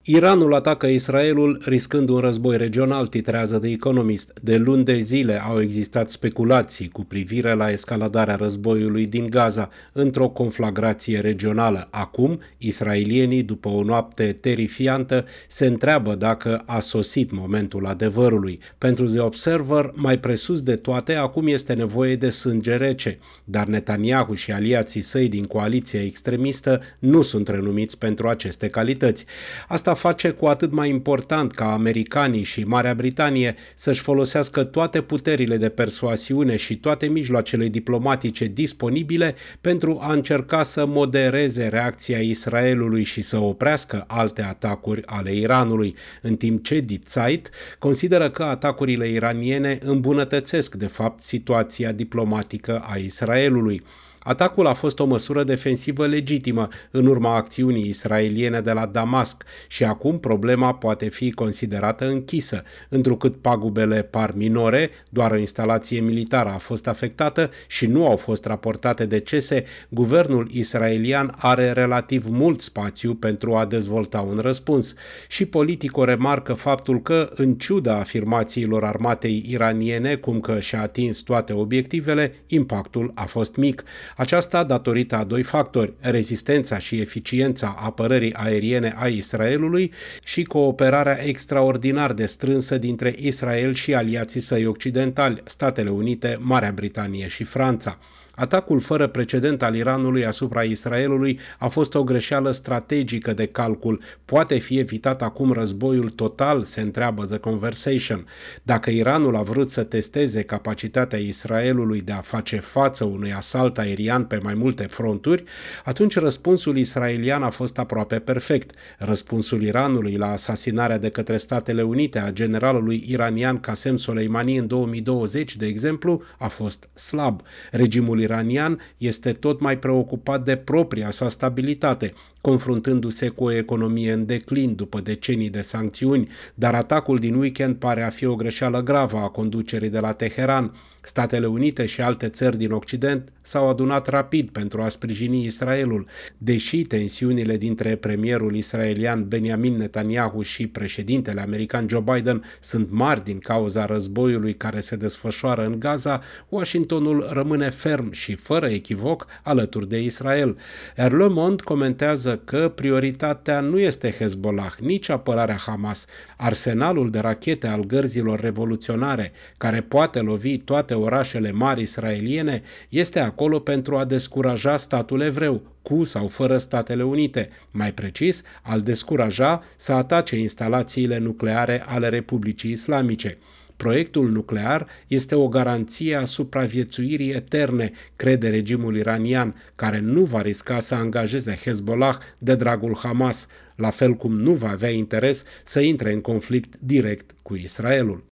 Iranul atacă Israelul riscând un război regional, titrează The Economist. De luni de zile au existat speculații cu privire la escaladarea războiului din Gaza într-o conflagrație regională. Acum, israelienii, după o noapte terifiantă, se întreabă dacă a sosit momentul adevărului. Pentru The Observer, mai presus de toate, acum este nevoie de sânge rece, dar Netanyahu și aliații săi din coaliția extremistă nu sunt renumiți pentru aceste calități. Asta face cu atât mai important ca americanii și Marea Britanie să-și folosească toate puterile de persuasiune și toate mijloacele diplomatice disponibile pentru a încerca să modereze reacția Israelului și să oprească alte atacuri ale Iranului, în timp ce Die Zeit consideră că atacurile iraniene îmbunătățesc de fapt situația diplomatică a Israelului. Atacul a fost o măsură defensivă legitimă în urma acțiunii israeliene de la Damasc și acum problema poate fi considerată închisă, întrucât pagubele par minore, doar o instalație militară a fost afectată și nu au fost raportate decese. Guvernul israelian are relativ mult spațiu pentru a dezvolta un răspuns și Politico remarcă faptul că, în ciuda afirmațiilor armatei iraniene, cum că și-a atins toate obiectivele, impactul a fost mic. Aceasta datorită a doi factori, rezistența și eficiența apărării aeriene a Israelului și cooperarea extraordinar de strânsă dintre Israel și aliații săi occidentali, Statele Unite, Marea Britanie și Franța. Atacul fără precedent al Iranului asupra Israelului a fost o greșeală strategică de calcul. Poate fi evitat acum războiul total, se întreabă The Conversation. Dacă Iranul a vrut să testeze capacitatea Israelului de a face față unui asalt aerian pe mai multe fronturi, atunci răspunsul israelian a fost aproape perfect. Răspunsul Iranului la asasinarea de către Statele Unite a generalului iranian Qasem Soleimani în 2020, de exemplu, a fost slab. Regimul iranian este tot mai preocupat de propria sa stabilitate, confruntându-se cu o economie în declin după decenii de sancțiuni, dar atacul din weekend pare a fi o greșeală gravă a conducerii de la Teheran. Statele Unite și alte țări din Occident s-au adunat rapid pentru a sprijini Israelul, deși tensiunile dintre premierul israelian Benjamin Netanyahu și președintele american Joe Biden sunt mari din cauza războiului care se desfășoară în Gaza. Washingtonul rămâne ferm și fără echivoc alături de Israel. Iar Le Monde comentează că prioritatea nu este Hezbollah, nici apărarea Hamas. Arsenalul de rachete al gărzilor revoluționare, care poate lovi toate orașele mari israeliene, este acolo pentru a descuraja statul evreu, cu sau fără Statele Unite, mai precis, a-l descuraja să atace instalațiile nucleare ale Republicii Islamice. Proiectul nuclear este o garanție a supraviețuirii eterne, crede regimul iranian, care nu va risca să angajeze Hezbollah de dragul Hamas, la fel cum nu va avea interes să intre în conflict direct cu Israelul.